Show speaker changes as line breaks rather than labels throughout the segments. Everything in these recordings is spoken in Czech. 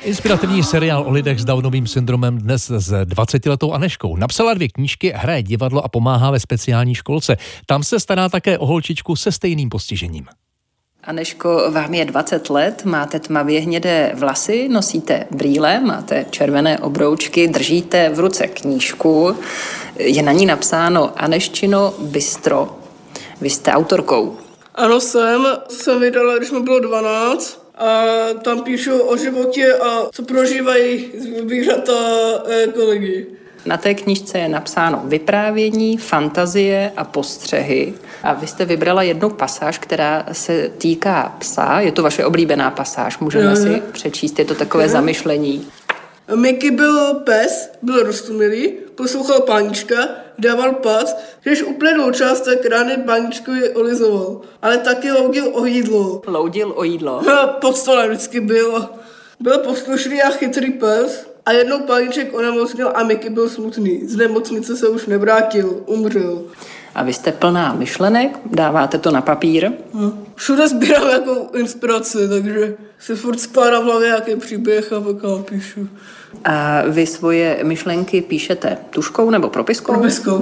Inspirativní seriál o lidech s Downovým syndromem dnes s 20letou Anežkou. Napsala 2 knížky, hraje divadlo a pomáhá ve speciální školce. Tam se stará také o holčičku se stejným postižením.
Anežko, vám je 20 let, máte tmavě hnědé vlasy, nosíte brýle, máte červené obroučky, držíte v ruce knížku. Je na ní napsáno Anežčino bistro. Vy jste autorkou.
Ano, jsem vydala, když mi bylo 12 a tam píšu o životě a co prožívají zvířata kolegy.
Na té knížce je napsáno vyprávění, fantazie a postřehy. A vy jste vybrala jednu pasáž, která se týká psa. Je to vaše oblíbená pasáž, můžeme si přečíst, je to takové zamyšlení.
Mickey byl pes, byl roztomilý, poslouchal pánička, dával pac, když uplynul čas, tak rány páničkovi olizoval, ale taky loudil o jídlo.
Loudil o jídlo.
Pod stolem vždycky byl poslušný a chytrý pes a jednou pániček onemocněl a Mickey byl smutný. Z nemocnice se už nevrátil, umřel.
A vy jste plná myšlenek, dáváte to na papír?
Všude sbírám jako inspiraci, takže si furt skládám v hlavě nějaký příběh a pak napíšu.
A vy svoje myšlenky píšete tuškou nebo propiskou?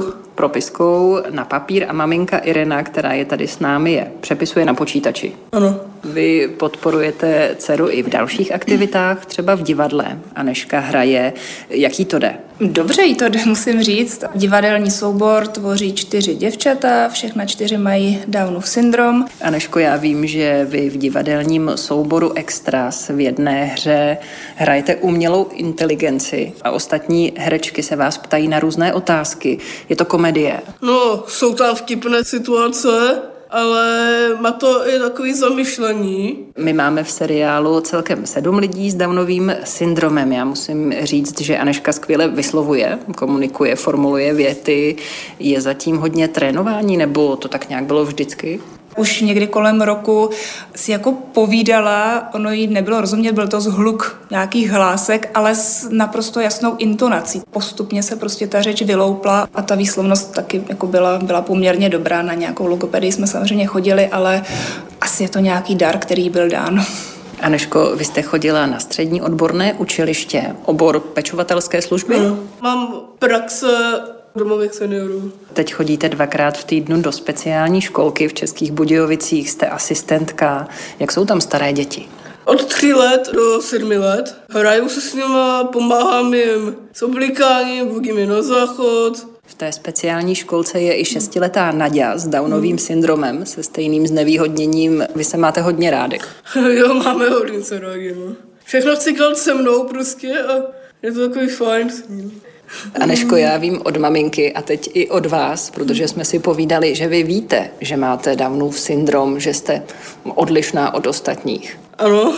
Propiskou na papír a maminka Irena, která je tady s námi, je přepisuje na počítači.
Ano.
Vy podporujete dceru i v dalších aktivitách, třeba v divadle. Anežka hraje. Jak jí to jde?
Dobře jí to jde, musím říct. Divadelní soubor tvoří 4 děvčata, všechna 4 mají Downův syndrom.
Anežko, já vím, že vy v divadelním souboru Extras v jedné hře hrajete umělou inteligenci a ostatní herečky se vás ptají na různé otázky. Je to komedie?
No, jsou tam vtipné situace, ale má to i takový zamyšlení.
My máme v seriálu celkem 7 lidí s Downovým syndromem. Já musím říct, že Anežka skvěle vyslovuje, komunikuje, formuluje věty. Je zatím hodně trénování, nebo to tak nějak bylo vždycky?
Už někdy kolem roku si jako povídala, ono jí nebylo rozumět, byl to zhluk nějakých hlásek, ale s naprosto jasnou intonací. Postupně se prostě ta řeč vyloupla a ta výslovnost taky jako byla poměrně dobrá. Na nějakou logopedii jsme samozřejmě chodili, ale asi je to nějaký dar, který byl dán.
Anežko, vy jste chodila na střední odborné učiliště, obor pečovatelské služby?
Mám praxe domových seniorů.
Teď chodíte 2krát v týdnu do speciální školky v Českých Budějovicích, jste asistentka. Jak jsou tam staré děti?
Od 3 let do 7 let. Hraju se s nima, pomáhám jim s oblikáním, vodím je na záchod.
V té speciální školce je i 6letá Naďa s Downovým syndromem, se stejným znevýhodněním. Vy se máte hodně rádi.
Jo, máme hodně se rádi, no. Všechno chci dělat se mnou prostě a je to takový fajn s ním.
Anežko, já vím od maminky a teď i od vás, protože jsme si povídali, že vy víte, že máte Downův syndrom, že jste odlišná od ostatních.
Ano,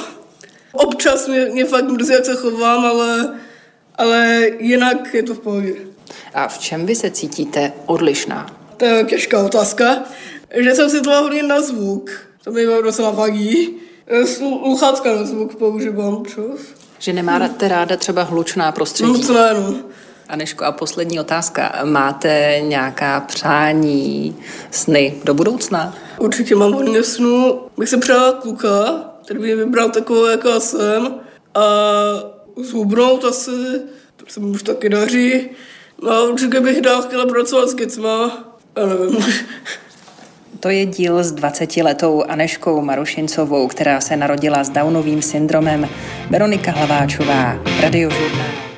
občas mě fakt mrzí, jak se chovám, ale jinak je to v pohodě.
A v čem vy se cítíte odlišná?
To je těžká otázka. Že jsem si to hodně na zvuk. To mi docela vadí. Sluchátka na zvuk používám čas.
Že nemáte ráda třeba hlučná prostředí?
No, no.
Anežko, a poslední otázka. Máte nějaká přání, sny do budoucna?
Určitě mám hodně snů. Bych se přála kluka, který by vybral takovou, jaká jsem. A zhubnout asi, to se mi už taky daří. No a určitě bych chtěla pracovat s děcma. Já nevím.
To je díl s 20letou Anežkou Marušincovou, která se narodila s Downovým syndromem. Veronika Hlaváčová, Radiožurnál.